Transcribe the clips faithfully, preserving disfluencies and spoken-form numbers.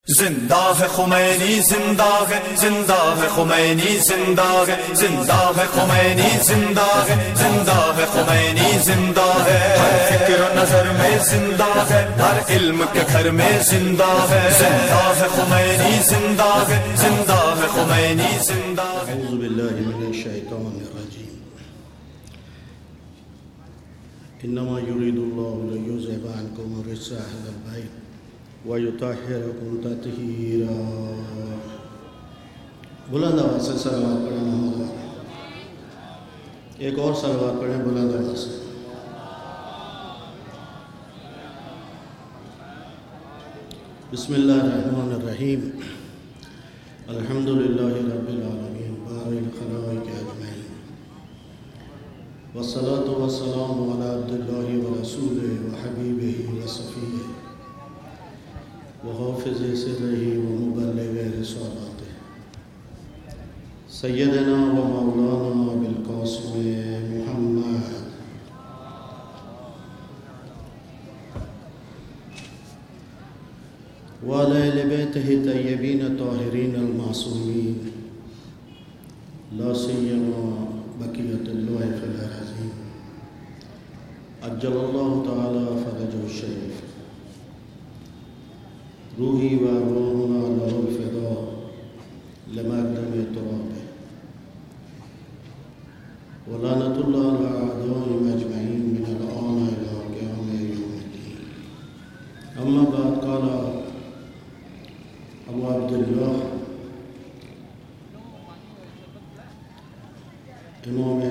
زندہ ہے خمینی زندہ ہے زندہ ہے خمینی زندہ ہے زندہ ہے خمینی زندہ ہے زندہ ہے خمینی زندہ ہے ہر فکر و نظر میں زندہ ہے ہر علم کے گھر میں زندہ ہے زندہ ہے خمینی زندہ ہے زندہ ہے خمینی زندہ ہے اعوذ باللہ من الشیطان الرجیم انما یرید اللہ لیذہب عنکم الرجس اہل البیت وَيُطَهِّرَكُمْ تَطْهِيرًا۔ بلند آواز سے صلوات پڑھیں محمد، ایک اور صلوات پڑھیں بلند آواز سے۔ بسم اللہ الرحمن الرحیم، الحمدللہ رب العالمین بارئ الخلائق اجمعین، والصلاة والسلام علی عبد اللہ ورسولہ وحبیبہ وصفیہ وحافظ سرہ ومبلغ رسالاتہ سیدنا و مولانا بالقاسم محمد وعلی اہل بیتہ طیبین طاہرین المعصومین لا سیما بقیۃ اللہ فی الارضین عجل اللہ تعالی فرجہ الشریف روحی و روحنا لہ الفداء لمقدم ترابہ ولعنۃ اللہ علی اعدائہم اجمعین من الآن الی قیام یوم الدین۔ اما بعد، قال ابو عبداللہ امام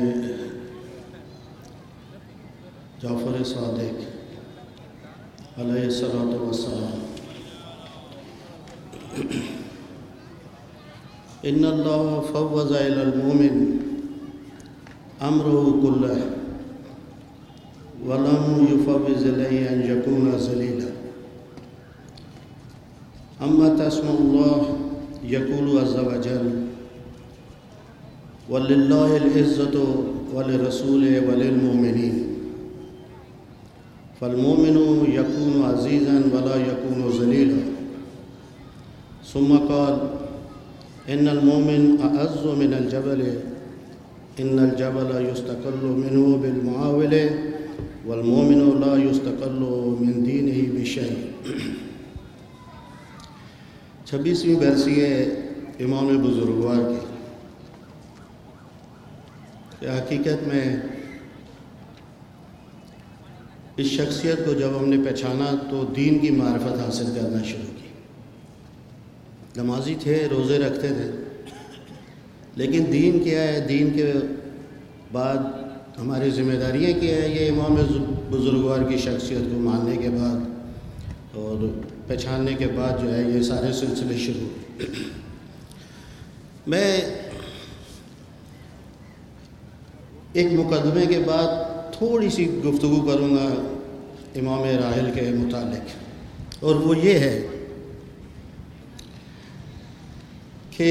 جعفر صادق علیہ الصلاۃ والسلام، ان اللہ فوض الی المؤمن امرہ کلہ ولم یفوض الیہ ان یکون ذلیلا۔ اما تسمع اللہ یقول عز وجل وللہ العزۃ ولرسولہ وللمؤمنین، فالمؤمن یکون عزیزا ولا یکون ذلیلا۔ ثم قال ان المؤمن اعز من الجبل ان الجبل يستقل منه بالمعاول والمؤمن لا يستقل من دينه بشيء۔ چھبیسویں برسی ہے امام بزرگوار کی کہ حقیقت میں اس شخصیت کو جب ہم نے پہچانا تو دین کی معرفت حاصل کرنا شروع کی۔ نمازی تھے، روزے رکھتے تھے، لیکن دین کیا ہے، دین کے بعد ہماری ذمہ داریاں کیا ہے، یہ امام بزرگوار کی شخصیت کو ماننے کے بعد اور پہچاننے کے بعد جو ہے یہ سارے سلسلے شروع۔ میں ایک مقدمے کے بعد تھوڑی سی گفتگو کروں گا امام راحل کے متعلق، اور وہ یہ ہے کہ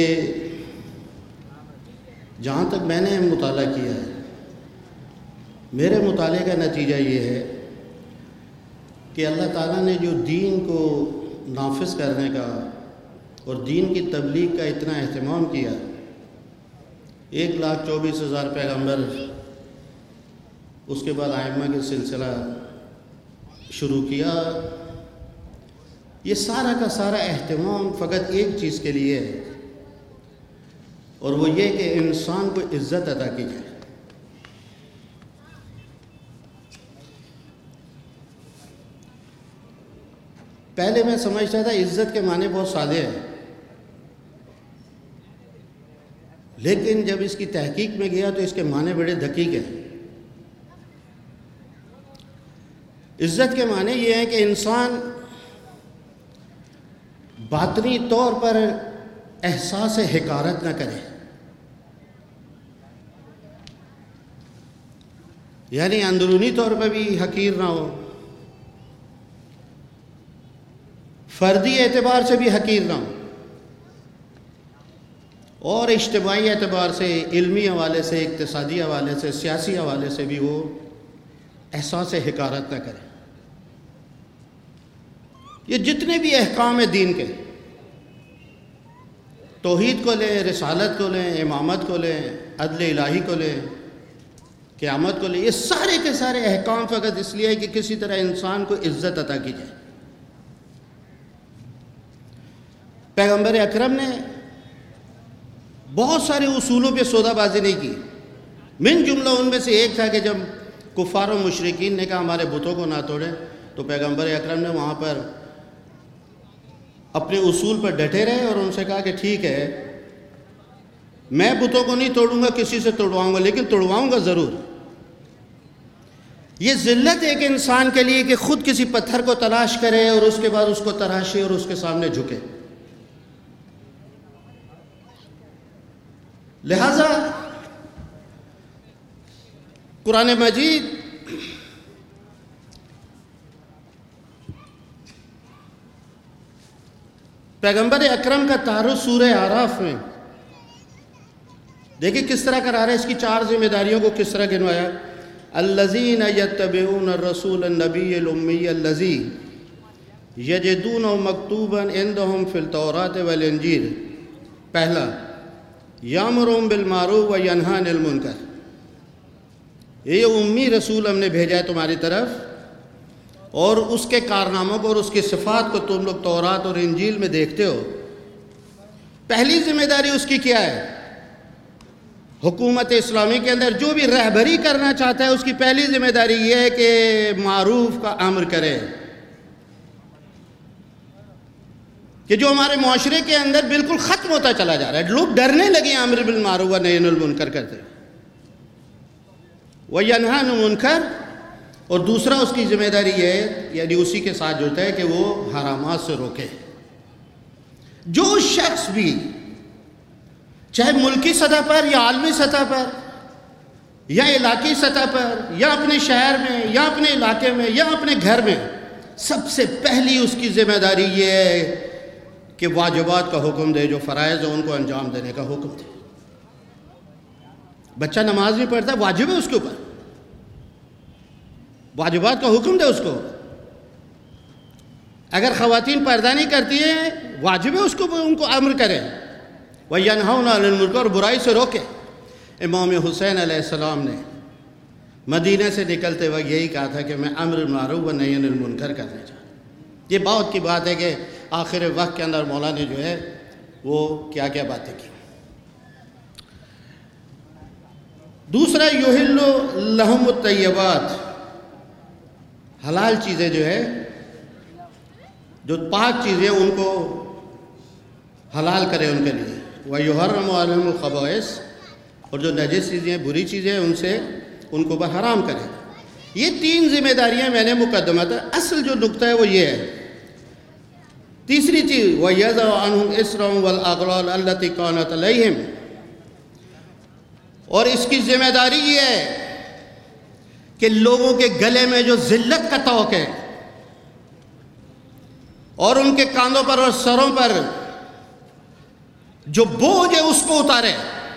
جہاں تک میں نے مطالعہ کیا ہے، میرے مطالعے کا نتیجہ یہ ہے کہ اللہ تعالیٰ نے جو دین کو نافذ کرنے کا اور دین کی تبلیغ کا اتنا اہتمام کیا، ایک لاکھ چوبیس ہزار پیغمبر، اس کے بعد ائمہ کے سلسلہ شروع کیا، یہ سارا کا سارا اہتمام فقط ایک چیز کے لیے ہے، اور وہ یہ کہ انسان کو عزت عطا کی جائے۔ پہلے میں سمجھتا تھا عزت کے معنی بہت سادے ہیں، لیکن جب اس کی تحقیق میں گیا تو اس کے معنی بڑے دقیق ہیں۔ عزت کے معنی یہ ہیں کہ انسان باطنی طور پر احساس حقارت نہ کرے، یعنی اندرونی طور پر بھی حقیر نہ ہو، فردی اعتبار سے بھی حقیر نہ ہو، اور اجتماعی اعتبار سے، علمی حوالے سے، اقتصادی حوالے سے، سیاسی حوالے سے بھی وہ احساس حقارت نہ کرے۔ یہ جتنے بھی احکام ہیں دین کے، توحید کو لیں، رسالت کو لیں، امامت کو لیں، عدل الہی کو لیں، قیامت کو لیں، یہ سارے کے سارے احکام فقط اس لیے ہے کہ کسی طرح انسان کو عزت عطا کی جائے۔ پیغمبر اکرم نے بہت سارے اصولوں پہ سودا بازی نہیں کی، من جملہ ان میں سے ایک تھا کہ جب کفار و مشرکین نے کہا ہمارے بتوں کو نہ توڑیں، تو پیغمبر اکرم نے وہاں پر اپنے اصول پر ڈٹے رہے اور ان سے کہا کہ ٹھیک ہے، میں بتوں کو نہیں توڑوں گا، کسی سے توڑواؤں گا، لیکن توڑواؤں گا ضرور۔ یہ ذلت ایک انسان کے لیے کہ خود کسی پتھر کو تلاش کرے اور اس کے بعد اس کو تراشے اور اس کے سامنے جھکے۔ لہذا قرآن مجید پیغمبر اکرم کا تعارف سورہ اعراف میں دیکھیں کس طرح کرا رہا ہے، اس کی چار ذمہ داریوں کو کس طرح گنوایا۔ الذین یتبعون الرسول النبی الامی الذی یجدونہ مکتوبا عندہم فی التوراۃ والانجیل۔ پہلا، یامرون بالمعروف و ینہی عن المنکر، یہ امی رسول ہم نے بھیجا ہے تمہاری طرف، اور اس کے کارناموں کو اور اس کی صفات کو تم لوگ تورات اور انجیل میں دیکھتے ہو۔ پہلی ذمہ داری اس کی کیا ہے؟ حکومت اسلامی کے اندر جو بھی رہبری کرنا چاہتا ہے اس کی پہلی ذمہ داری یہ ہے کہ معروف کا امر کرے، کہ جو ہمارے معاشرے کے اندر بالکل ختم ہوتا چلا جا رہا ہے، لوگ ڈرنے لگے ہیں امر بالمعروف و نہی عن المنکر کرتے، وَيَنْهَى عَنِ الْمُنْكَرِ، اور دوسرا اس کی ذمہ داری یہ ہے، یعنی اسی کے ساتھ جڑتا ہے کہ وہ حرامات سے روکے۔ جو شخص بھی چاہے ملکی سطح پر یا عالمی سطح پر یا علاقائی سطح پر یا اپنے شہر میں یا اپنے علاقے میں یا اپنے گھر میں، سب سے پہلی اس کی ذمہ داری یہ ہے کہ واجبات کا حکم دے، جو فرائض ہیں ان کو انجام دینے کا حکم دے۔ بچہ نماز نہیں پڑھتا، واجب ہے اس کے اوپر، واجبات کا حکم دے اس کو۔ اگر خواتین پردہ نہیں کرتی ہیں، واجب ہے اس کو ان کو امر کرے، وَيَنْهَوْنَ عَنِ الْمُنْكَرِ، اور برائی سے روکے۔ امام حسین علیہ السلام نے مدینہ سے نکلتے وقت یہی کہا تھا کہ میں امر بالمعروف و نہی عن المنکر کرنا چاہتا ہوں۔ یہ بہت کی بات ہے کہ آخر وقت کے اندر مولا نے جو ہے وہ کیا کیا باتیں کی۔ دوسرا، یحل لہم الطیبات، حلال چیزیں جو ہے، جو پاک چیزیں ان کو حلال کرے ان کے لیے، وَيُحَرَّمُ عَلَيْهِمُ الْخَبَائِثَ، اور جو نجس چیزیں ہیں، بری چیزیں ہیں، ان سے ان کو حرام کرے۔ یہ تین ذمہ داریاں میں نے مقدمہ تھا۔ اصل جو نقطہ ہے وہ یہ ہے۔ تیسری چیز، وَيَضَعُ عَنْهُمْ إِصْرَهُمْ وَالْأَغْلَالَ الَّتِي كَانَتْ عَلَيْهِمْ، اور اس کی ذمہ داری یہ ہے کہ لوگوں کے گلے میں جو ذلت کا طوق ہے اور ان کے کاندھوں پر اور سروں پر جو بوجھ ہے اس کو اتارے۔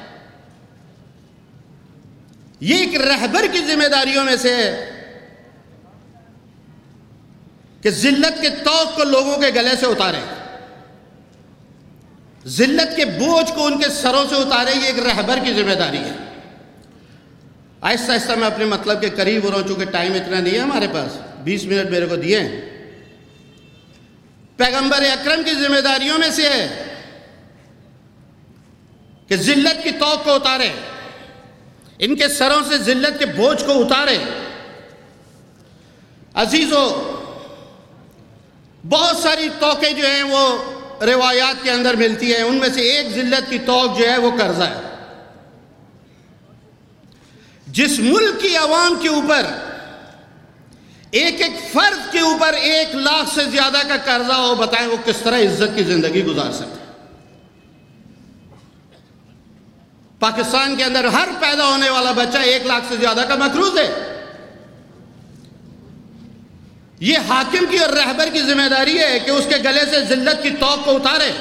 یہ ایک رہبر کی ذمہ داریوں میں سے ہے کہ ذلت کے طوق کو لوگوں کے گلے سے اتارے، ذلت کے بوجھ کو ان کے سروں سے اتارے۔ یہ ایک رہبر کی ذمہ داری ہے۔ آہستہ آہستہ میں اپنے مطلب کے قریب ہو رہا ہوں، چونکہ ٹائم اتنا نہیں ہے ہمارے پاس، بیس منٹ میرے کو دیے ہیں۔ پیغمبر اکرم کی ذمہ داریوں میں سے ہے کہ ذلت کی طوق کو اتارے، ان کے سروں سے ذلت کے بوجھ کو اتارے۔ عزیزو، بہت ساری طوقیں جو ہیں وہ روایات کے اندر ملتی ہیں، ان میں سے ایک ذلت کی طوق جو ہے وہ قرضہ ہے۔ جس ملک کی عوام کے اوپر ایک ایک فرد کے اوپر ایک لاکھ سے زیادہ کا قرضہ ہو، بتائیں وہ کس طرح عزت کی زندگی گزار سکتے ہیں۔ پاکستان کے اندر ہر پیدا ہونے والا بچہ ایک لاکھ سے زیادہ کا مقروض ہے۔ یہ حاکم کی اور رہبر کی ذمہ داری ہے کہ اس کے گلے سے ذلت کی طوق کو اتارے۔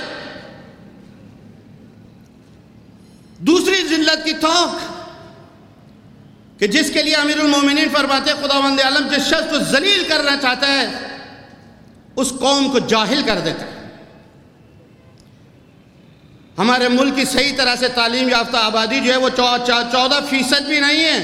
دوسری ذلت کی طوق کہ جس کے لیے امیر المومنین فرماتے ہیں خداوند عالم جس شخص کو ذلیل کرنا چاہتا ہے اس قوم کو جاہل کر دیتا ہے۔ ہمارے ملک کی صحیح طرح سے تعلیم یافتہ آبادی جو ہے وہ چودہ فیصد بھی نہیں ہے.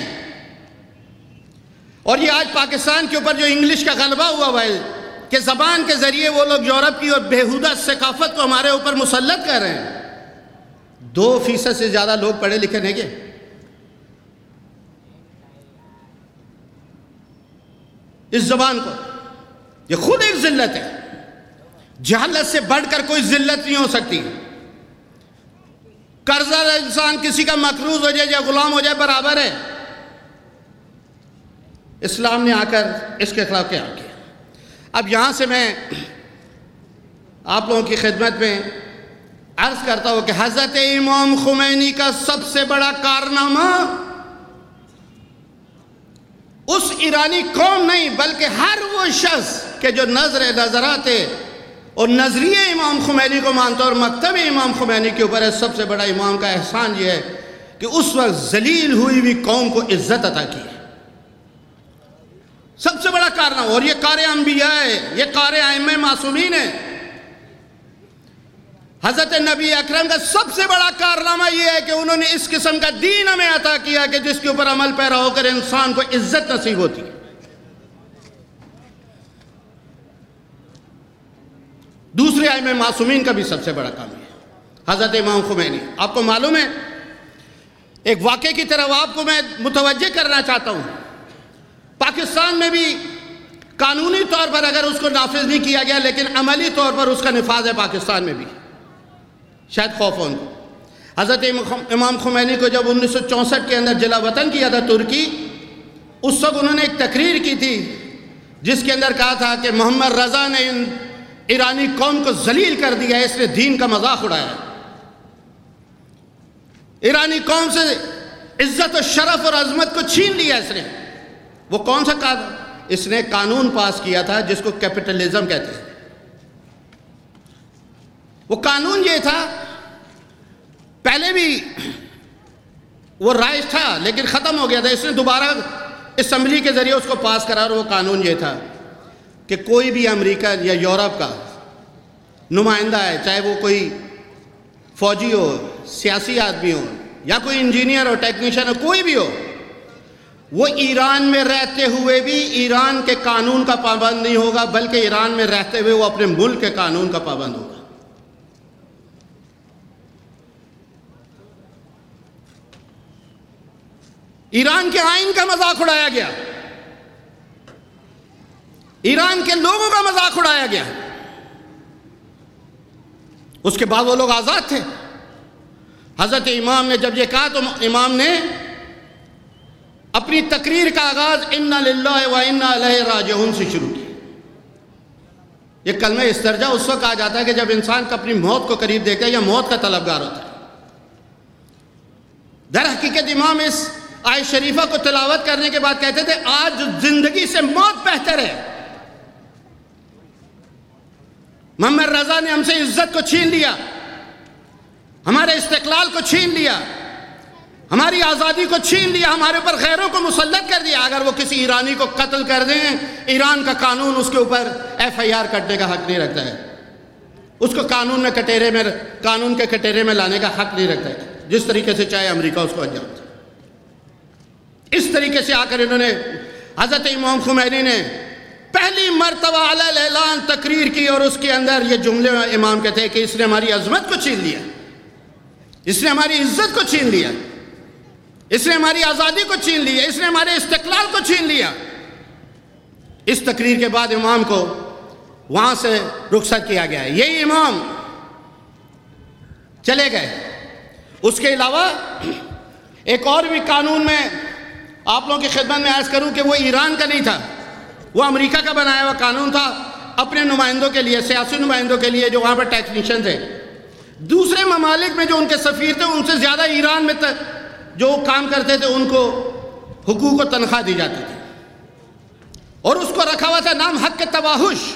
اور یہ آج پاکستان کے اوپر جو انگلش کا غلبہ ہوا ہوا ہے کہ زبان کے ذریعے وہ لوگ یورپ کی اور بےہودہ ثقافت کو ہمارے اوپر مسلط کر رہے ہیں. دو فیصد سے زیادہ لوگ پڑھے لکھے نہیں گے. اس زبان کو یہ خود ایک ذلت ہے. جہالت سے بڑھ کر کوئی ذلت نہیں ہو سکتی. قرضہ انسان کسی کا مقروض ہو جائے یا غلام ہو جائے برابر ہے. اسلام نے آ کر اس کے خلاف کیا کیا. اب یہاں سے میں آپ لوگوں کی خدمت میں عرض کرتا ہوں کہ حضرت امام خمینی کا سب سے بڑا کارنامہ اس ایرانی قوم نہیں بلکہ ہر وہ شخص کہ جو نظر نظرات اور نظریے امام خمینی کو مانتا اور مکتب امام خمینی کے اوپر ہے. سب سے بڑا امام کا احسان یہ ہے کہ اس وقت ذلیل ہوئی ہوئی قوم کو عزت عطا کی ہے. سب سے بڑا کارنامہ. اور یہ کار انبیاء ہے, یہ کار ائمہ معصومین ہے. حضرت نبی اکرم کا سب سے بڑا کارنامہ یہ ہے کہ انہوں نے اس قسم کا دین ہمیں عطا کیا کہ جس کے اوپر عمل پیرا ہو کر انسان کو عزت نصیب ہوتی ہے. دوسرے ائمہ معصومین کا بھی سب سے بڑا کام ہے حضرت امام خمینی. آپ کو معلوم ہے, ایک واقعے کی طرف آپ کو میں متوجہ کرنا چاہتا ہوں. پاکستان میں بھی قانونی طور پر اگر اس کو نافذ نہیں کیا گیا لیکن عملی طور پر اس کا نفاذ ہے پاکستان میں بھی. شاید خوف ہو ان کو. حضرت امام خمینی کو جب انیس سو چونسٹھ کے اندر جلا وطن کیا تھا ترکی, اس وقت انہوں نے ایک تقریر کی تھی جس کے اندر کہا تھا کہ محمد رضا نے ان ایرانی قوم کو ذلیل کر دیا ہے, اس نے دین کا مذاق اڑایا. ایرانی قوم سے عزت و شرف اور عظمت کو چھین لیا اس نے. وہ کون سا قانون؟ اس نے قانون پاس کیا تھا جس کو کیپٹلزم کہتے ہیں. وہ قانون یہ تھا, پہلے بھی وہ رائج تھا لیکن ختم ہو گیا تھا. اس نے دوبارہ اسمبلی کے ذریعے اس کو پاس کرا, اور وہ قانون یہ تھا کہ کوئی بھی امریکہ یا یورپ کا نمائندہ ہے, چاہے وہ کوئی فوجی ہو, سیاسی آدمی ہو یا کوئی انجینئر ہو, ٹیکنیشین ہو, کوئی بھی ہو, وہ ایران میں رہتے ہوئے بھی ایران کے قانون کا پابند نہیں ہوگا بلکہ ایران میں رہتے ہوئے وہ اپنے ملک کے قانون کا پابند ہوگا. ایران کے آئین کا مذاق اڑایا گیا, ایران کے لوگوں کا مذاق اڑایا گیا. اس کے بعد وہ لوگ آزاد تھے. حضرت امام نے جب یہ کہا تو امام نے اپنی تقریر کا آغاز انا للہ و انا الیہ راجعون سے شروع کی. یہ کلمہ استرجاع اس وقت آ جاتا ہے کہ جب انسان اپنی موت کو قریب دیکھتا ہے یا موت کا طلبگار ہوتا ہے. در حقیقت امام اس آیت شریفہ کو تلاوت کرنے کے بعد کہتے تھے آج زندگی سے موت بہتر ہے. محمد رضا نے ہم سے عزت کو چھین لیا, ہمارے استقلال کو چھین لیا, ہماری آزادی کو چھین لیا, ہمارے اوپر غیروں کو مسلط کر دیا. اگر وہ کسی ایرانی کو قتل کر دیں, ایران کا قانون اس کے اوپر ایف آئی آر کرنے کا حق نہیں رکھتا ہے, اس کو قانون میں کٹیرے میں قانون کے کٹیرے میں لانے کا حق نہیں رکھتا ہے, جس طریقے سے چاہے امریکہ اس کو انجام دے. اس طریقے سے آ کر انہوں نے حضرت امام خمینی نے پہلی مرتبہ علی الاعلان تقریر کی اور اس کے اندر یہ جملے امام کہتے ہیں کہ اس نے ہماری عظمت کو چھین لیا, اس نے ہماری عزت کو چھین لیا, اس نے ہماری آزادی کو چھین لیا, اس نے ہمارے استقلال کو چھین لیا. اس تقریر کے بعد امام کو وہاں سے رخصت کیا گیا ہے. یہی امام چلے گئے. اس کے علاوہ ایک اور بھی قانون میں آپ لوگوں کی خدمت میں عرض کروں کہ وہ ایران کا نہیں تھا, وہ امریکہ کا بنایا ہوا قانون تھا اپنے نمائندوں کے لیے, سیاسی نمائندوں کے لیے جو وہاں پر ٹیکنیشین تھے. دوسرے ممالک میں جو ان کے سفیر تھے ان سے زیادہ ایران میں جو کام کرتے تھے ان کو حقوق و تنخواہ دی جاتی تھی, اور اس کو رکھا ہوا تھا نام حق تباہش.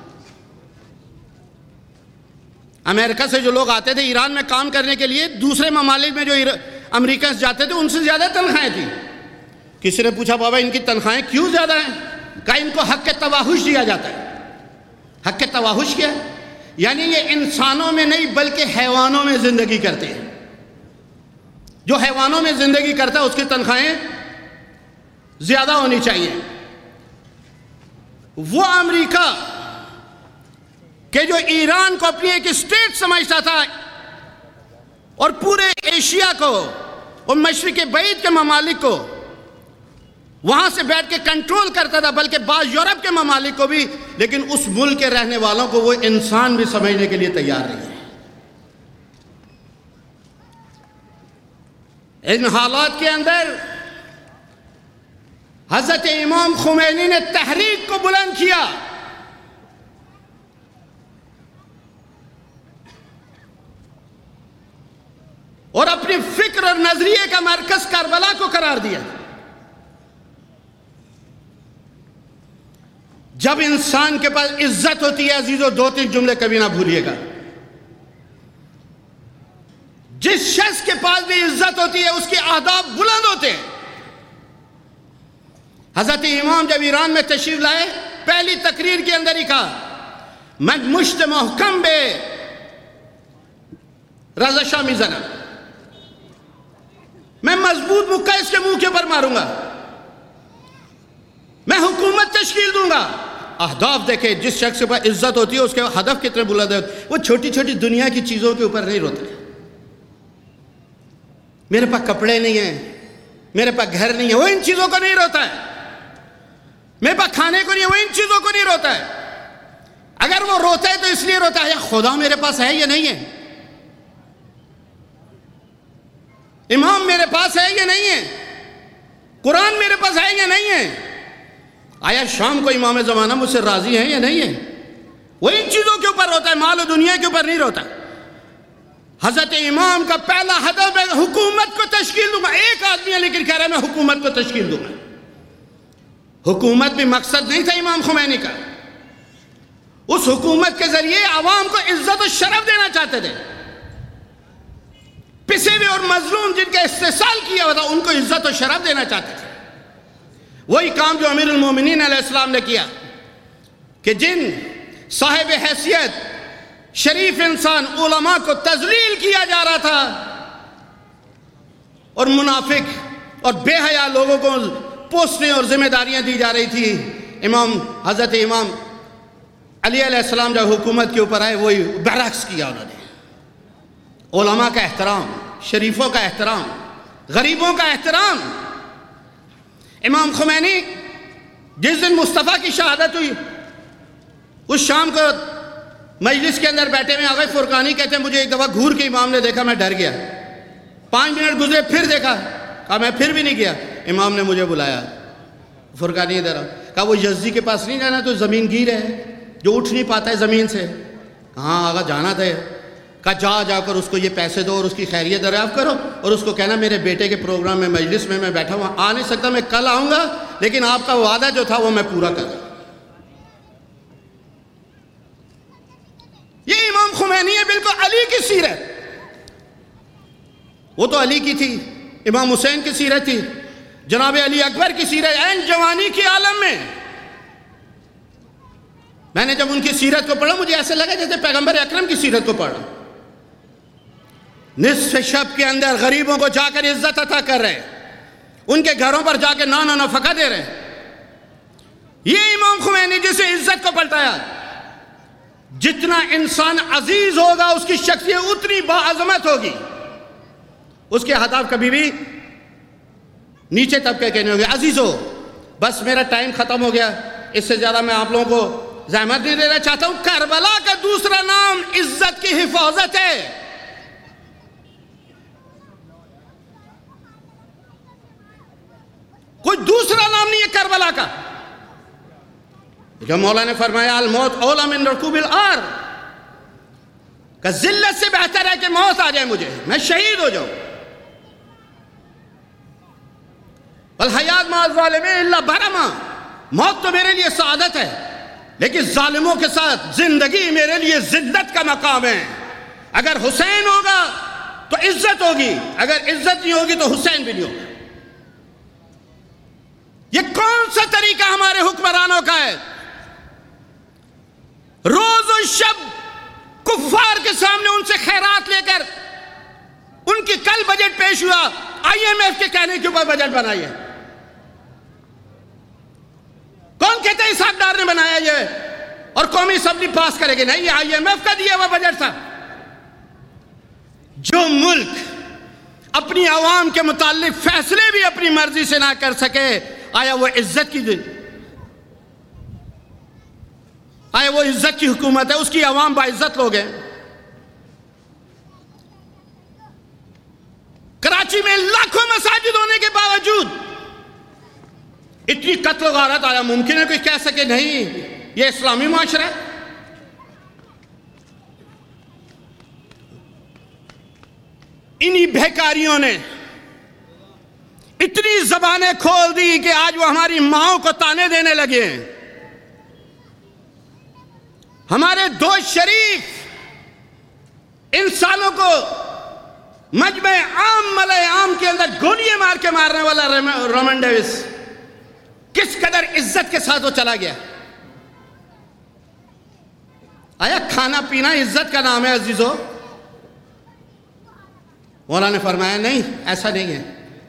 امریکہ سے جو لوگ آتے تھے ایران میں کام کرنے کے لیے, دوسرے ممالک میں جو امریکہ سے جاتے تھے ان سے زیادہ تنخواہیں تھیں. کسی نے پوچھا بابا ان کی تنخواہیں کیوں زیادہ ہیں؟ کہا ان کو حق تباہش دیا جاتا ہے. حق تباہش کیا ہے یعنی یہ انسانوں میں نہیں بلکہ حیوانوں میں زندگی کرتے ہیں. جو حیوانوں میں زندگی کرتا ہے اس کی تنخواہیں زیادہ ہونی چاہیے. وہ امریکہ کہ جو ایران کو اپنی ایک اسٹیٹ سمجھتا تھا اور پورے ایشیا کو اور مشرق بعید کے ممالک کو وہاں سے بیٹھ کے کنٹرول کرتا تھا، بلکہ بعض یورپ کے ممالک کو بھی، لیکن اس ملک کے رہنے والوں کو وہ انسان بھی سمجھنے کے لیے تیار نہیں ہے. ان حالات کے اندر حضرت امام خمینی نے تحریک کو بلند کیا. اور اپنی فکر اور نظریے کا مرکز کربلا کو قرار دیا. جب انسان کے پاس عزت ہوتی ہے عزیزو، دو تین جملے کبھی نہ بھولیے گا. جس شخص کے پاس بھی عزت ہوتی ہے اس کے آداب بلند ہوتے ہیں. حضرت امام جب ایران میں تشریف لائے، پہلی تقریر کے اندر ہی کہا، میں مشت محکم بے رضا شاہ میزنم، میں مضبوط مکہ اس کے منہ کے اوپر ماروں گا، میں حکومت تشکیل دوں گا. اہداف دیکھیں، جس شخص کے پاس عزت ہوتی ہے اس کے ہدف کتنے بلند ہے. وہ چھوٹی چھوٹی دنیا کی چیزوں کے اوپر نہیں روتا. میرے پاس کپڑے نہیں ہیں، میرے پاس گھر نہیں ہے، وہ ان چیزوں کو نہیں روتا ہے. میرے پاس کھانے کو نہیں ہے، وہ ان چیزوں کو نہیں روتا ہے. اگر وہ روتا ہے تو اس لیے روتا ہے یا خدا میرے پاس ہے یا نہیں ہے، امام میرے پاس ہے یا نہیں ہے، قرآن میرے پاس ہے یا نہیں ہے، آیا شام کو امام زمانہ مجھ سے راضی ہے یا نہیں ہے. وہ ان چیزوں کے اوپر روتا ہے، مال و دنیا کے اوپر نہیں روتا. حضرت امام کا پہلا ہدف ہے حکومت کو تشکیل دوں گا. ایک آدمی ہے لیکن کہہ رہا ہے میں حکومت کو تشکیل دوں گا. حکومت بھی مقصد نہیں تھا امام خمینی کا. اس حکومت کے ذریعے عوام کو عزت و شرف دینا چاہتے تھے. پسے ہوئے اور مظلوم جن کا استحصال کیا ہوا تھا ان کو عزت و شرف دینا چاہتے تھے. وہی کام جو امیر المومنین علیہ السلام نے کیا کہ جن صاحب حیثیت شریف انسان علماء کو تذلیل کیا جا رہا تھا اور منافق اور بے حیا لوگوں کو پوسٹیں اور ذمہ داریاں دی جا رہی تھی، امام حضرت امام علی علیہ السلام جب حکومت کے اوپر آئے وہی برعکس کیا. انہوں نے علماء کا احترام، شریفوں کا احترام، غریبوں کا احترام. امام خمینی جس دن مصطفیٰ کی شہادت ہوئی اس شام کو مجلس کے اندر بیٹھے ہوئے آغا فرقانی کہتے ہیں مجھے ایک دفعہ گھور کے امام نے دیکھا، میں ڈر گیا. پانچ منٹ گزرے پھر دیکھا، کہا میں پھر بھی نہیں گیا. امام نے مجھے بلایا، فرقانی ادھر آ. کہا وہ یزدی کے پاس نہیں جانا تو زمین گیر ہے جو اٹھ نہیں پاتا ہے زمین سے. ہاں آغا جانا تھا. کہا جا جا کر اس کو یہ پیسے دو اور اس کی خیریت دریافت کرو اور اس کو کہنا میرے بیٹے کے پروگرام میں مجلس میں میں بیٹھا ہوں، آ نہیں سکتا، میں کل آؤں گا لیکن آپ کا وعدہ جو تھا وہ میں پورا کروں. یہ امام خمینی ہے، بالکل علی کی سیرت. وہ تو علی کی تھی، امام حسین کی سیرت تھی، جناب علی اکبر کی سیرت این جوانی کی عالم میں. میں نے جب ان کی سیرت کو پڑھا مجھے ایسے لگا جیسے پیغمبر اکرم کی سیرت کو پڑھا. نصف شب کے اندر غریبوں کو جا کر عزت عطا کر رہے، ان کے گھروں پر جا کے نان و نفقہ دے رہے. یہ امام خمینی جسے عزت کو پلٹایا. جتنا انسان عزیز ہوگا اس کی شخصیت اتنی باعظمت ہوگی. اس کے اہداف کبھی بھی نیچے طبقے کے نہیں ہوگے. عزیزو بس میرا ٹائم ختم ہو گیا، اس سے زیادہ میں آپ لوگوں کو زحمت نہیں دینا چاہتا ہوں. کربلا کا دوسرا نام عزت کی حفاظت ہے. کوئی دوسرا نام نہیں ہے کربلا کا. جو مولا نے فرمایا الموت اولا من رکوب الار، کہ ذلت سے بہتر ہے کہ موت آ جائے مجھے، میں شہید ہو جاؤں. الحیات مع الظالمین الا برما، موت تو میرے لیے سعادت ہے لیکن ظالموں کے ساتھ زندگی میرے لیے ذلت کا مقام ہے. اگر حسین ہوگا تو عزت ہوگی، اگر عزت نہیں ہوگی تو حسین بھی نہیں ہوگا. یہ کون سا طریقہ ہمارے حکمرانوں کا ہے؟ روز و شب کفار کے سامنے ان سے خیرات لے کر ان کی کل بجٹ پیش ہوا، آئی ایم ایف کے کہنے کے اوپر بجٹ بنائی ہے. کون کہتے ہیں حساب دار نے بنایا یہ اور قومی اسمبلی پاس کرے گی؟ نہیں، یہ آئی ایم ایف کا دیا ہوا بجٹ تھا. جو ملک اپنی عوام کے متعلق فیصلے بھی اپنی مرضی سے نہ کر سکے، آیا وہ عزت کی دن آیا وہ عزت کی حکومت ہے؟ اس کی عوام باعزت لوگ ہیں. کراچی میں لاکھوں مساجد ہونے کے باوجود اتنی قتل و غارت، آیا ممکن ہے کوئی کہہ سکے نہیں یہ اسلامی معاشرہ ہے؟ انہی بھیکاریوں نے اتنی زبانیں کھول دی کہ آج وہ ہماری ماؤں کو تانے دینے لگے ہیں. ہمارے دو شریف انسانوں کو مجمع عام ملئ عام کے اندر گولیاں مار کے مارنے والا رومن ڈیوس کس قدر عزت کے ساتھ وہ چلا گیا. آیا کھانا پینا عزت کا نام ہے عزیزو؟ مولا نے فرمایا نہیں، ایسا نہیں ہے.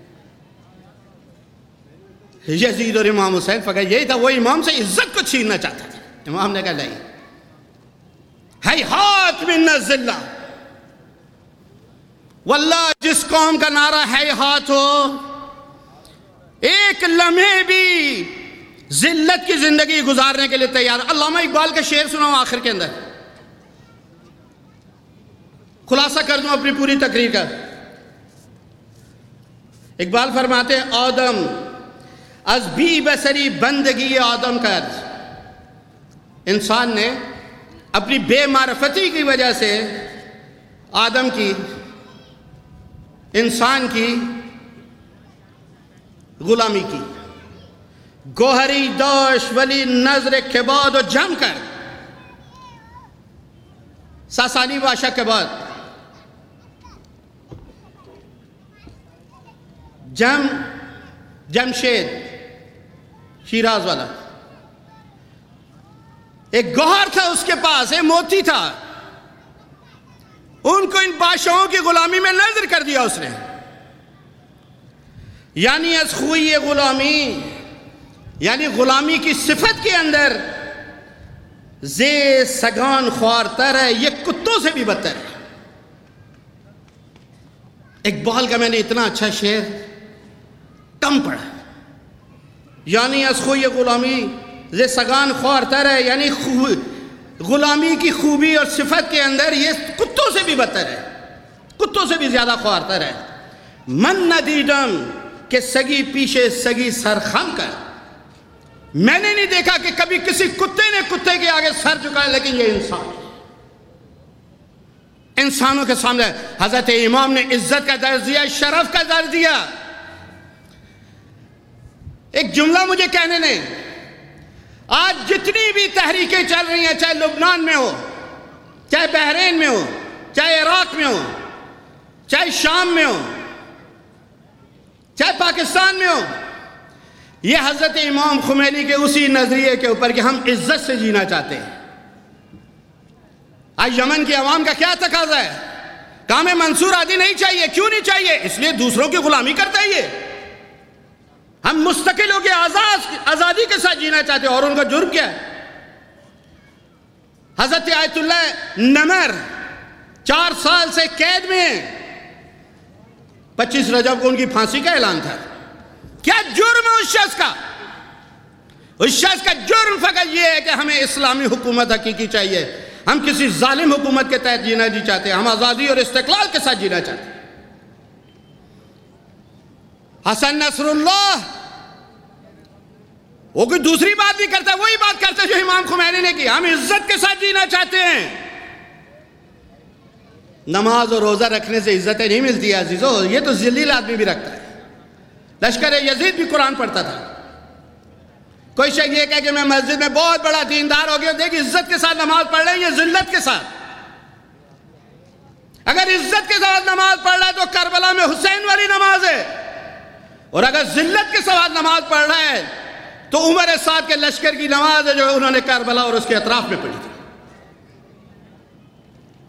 یزید اور امام حسین فقط یہی تھا، وہ امام سے عزت کو چھیننا چاہتا تھا. امام نے کہا نہیں، ہیہات من الذلہ، واللہ جس قوم کا نعرہ ہیہات ہو، ایک لمحے بھی ذلت کی زندگی گزارنے کے لیے تیار. علامہ اقبال کا شعر سناؤں آخر کے اندر، خلاصہ کر دوں اپنی پوری تقریر کا. اقبال فرماتے ہیں آدم از بی بسری بندگی آدم کرد. انسان نے اپنی بے معرفتی کی وجہ سے آدم کی، انسان کی غلامی کی. گوہری دوش ولی نظر کے بعد و جم کر، ساسانی بادشاہ کے بعد جم جمشید شیراز والا، ایک گوہر تھا اس کے پاس، ایک موتی تھا، ان کو ان بادشاہوں کی غلامی میں نظر کر دیا اس نے. یعنی از خوی غلامی، یعنی غلامی کی صفت کے اندر زے سگان خوارتر ہے، یہ کتوں سے بھی بدتر ہے. اقبال کا میں نے اتنا اچھا شعر کم پڑھا. یعنی از خوی غلامی زے سگان خوارتر ہے، یعنی غلامی کی خوبی اور صفت کے اندر یہ کتوں سے بھی بدتر ہے، کتوں سے بھی زیادہ خوارتر ہے. من ندیدم کہ سگی پیچھے سگی سر خم کر، میں نے نہیں دیکھا کہ کبھی کسی کتے نے کتے کے آگے سر جھکایا، لیکن یہ انسان انسانوں کے سامنے حضرت امام نے عزت کا درس دیا، شرف کا درس دیا. ایک جملہ مجھے کہنے نے، آج جتنی بھی تحریکیں چل رہی ہیں، چاہے لبنان میں ہو، چاہے بحرین میں ہو، چاہے عراق میں ہو، چاہے شام میں ہو، چاہے پاکستان میں ہو، یہ حضرت امام خمینی کے اسی نظریے کے اوپر کہ ہم عزت سے جینا چاہتے ہیں. آج یمن کی عوام کا کیا تقاضا ہے؟ کہ ہمیں منصور ہادی نہیں چاہیے. کیوں نہیں چاہیے؟ اس لیے دوسروں کی غلامی کرتا ہے. یہ ہم مستقل ہو کے آزاد آزادی کے ساتھ جینا چاہتے ہیں. اور ان کا جرم کیا ہے؟ حضرت آیت اللہ نمر چار سال سے قید میں، پچیس رجب کو ان کی پھانسی کا اعلان تھا. کیا جرم ہے اس شخص کا؟ اس شخص کا جرم فقط یہ ہے کہ ہمیں اسلامی حکومت حقیقی چاہیے. ہم کسی ظالم حکومت کے تحت جینا نہیں چاہتے. ہم آزادی اور استقلال کے ساتھ جینا چاہتے ہیں. حسن نصر اللہ وہ کوئی دوسری بات نہیں کرتا، وہی بات کرتا جو امام خمینی نے کی. ہم عزت کے ساتھ جینا چاہتے ہیں. نماز اور روزہ رکھنے سے عزتیں نہیں ملتی ہے عزیزو. یہ تو ذلیل آدمی بھی رکھتا ہے. لشکر یزید بھی قرآن پڑھتا تھا. کوئی شخص یہ کہے کہ میں مسجد میں بہت بڑا دیندار ہو گیا، دیکھ عزت کے ساتھ نماز پڑھ رہے ہیں، یہ ذلت کے ساتھ. اگر عزت کے ساتھ نماز پڑھ رہا ہے تو کربلا میں حسین والی نماز ہے، اور اگر ذلت کے ساتھ نماز پڑھ رہا ہے تو عمر سعد کے لشکر کی نماز ہے جو انہوں نے کربلا اور اس کے اطراف میں پڑھی تھی.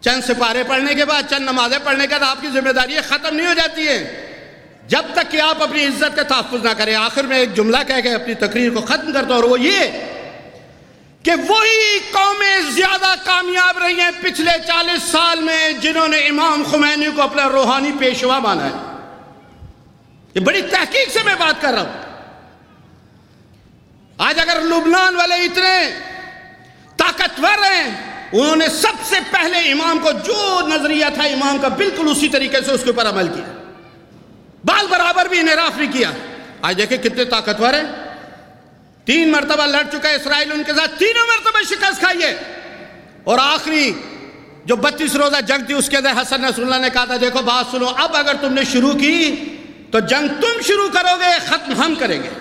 چند سپارے پڑھنے کے بعد، چند نمازیں پڑھنے کے بعد آپ کی ذمہ داری ختم نہیں ہو جاتی ہے جب تک کہ آپ اپنی عزت کا تحفظ نہ کریں۔ آخر میں ایک جملہ کہہ کے اپنی تقریر کو ختم کرتا ہوں، اور وہ یہ کہ وہی قومیں زیادہ کامیاب رہی ہیں پچھلے چالیس سال میں جنہوں نے امام خمینی کو اپنا روحانی پیشوا مانا ہے۔ یہ بڑی تحقیق سے میں بات کر رہا ہوں۔ آج اگر لبنان والے اتنے طاقتور ہیں، انہوں نے سب سے پہلے امام کو جو نظریہ تھا امام کا بالکل اسی طریقے سے اس کے اوپر عمل کیا، بال برابر بھی انحراف نہیں کیا۔ آج دیکھیں کتنے طاقتور ہیں، تین مرتبہ لڑ چکا ہے اسرائیل ان کے ساتھ، تینوں مرتبہ شکست کھائی ہے، اور آخری جو بتیس روزہ جنگ تھی اس کے اندر حسن نصر اللہ نے کہا تھا دیکھو بات سنو، اب اگر تم نے شروع کی تو جنگ تم شروع کرو گے، ختم ہم کریں گے۔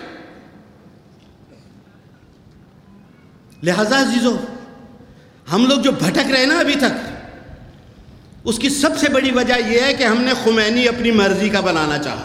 لہذا عزیزو، ہم لوگ جو بھٹک رہے ہیں نا ابھی تک، اس کی سب سے بڑی وجہ یہ ہے کہ ہم نے خمینی اپنی مرضی کا بنانا چاہا،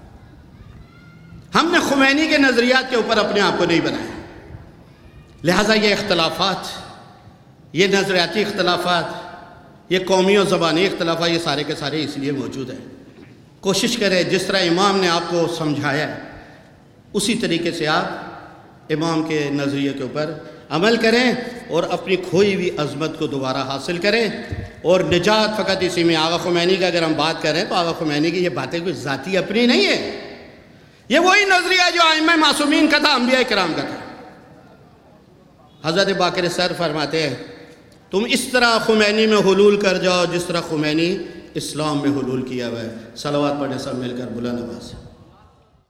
ہم نے خمینی کے نظریات کے اوپر اپنے آپ کو نہیں بنایا۔ لہٰذا یہ اختلافات، یہ نظریاتی اختلافات، یہ قومی اور زبانی اختلافات، یہ سارے کے سارے اس لیے موجود ہیں۔ کوشش کریں جس طرح امام نے آپ کو سمجھایا ہے اسی طریقے سے آپ امام کے نظریے کے اوپر عمل کریں اور اپنی کھوئی ہوئی عظمت کو دوبارہ حاصل کریں۔ اور نجات فقط اسی میں، آغا خمینی کا اگر ہم بات کریں تو آغا خمینی کی یہ باتیں کوئی ذاتی اپنی نہیں ہے، یہ وہی نظریہ جو ائمہ معصومین کا تھا، انبیاء کرام کا تھا۔ حضرت باقر سر فرماتے ہیں تم اس طرح خمینی میں حلول کر جاؤ جس طرح خمینی اسلام میں حلول کیا ہوا ہے۔ صلوات پڑھیں سب مل کر بلند آواز سے۔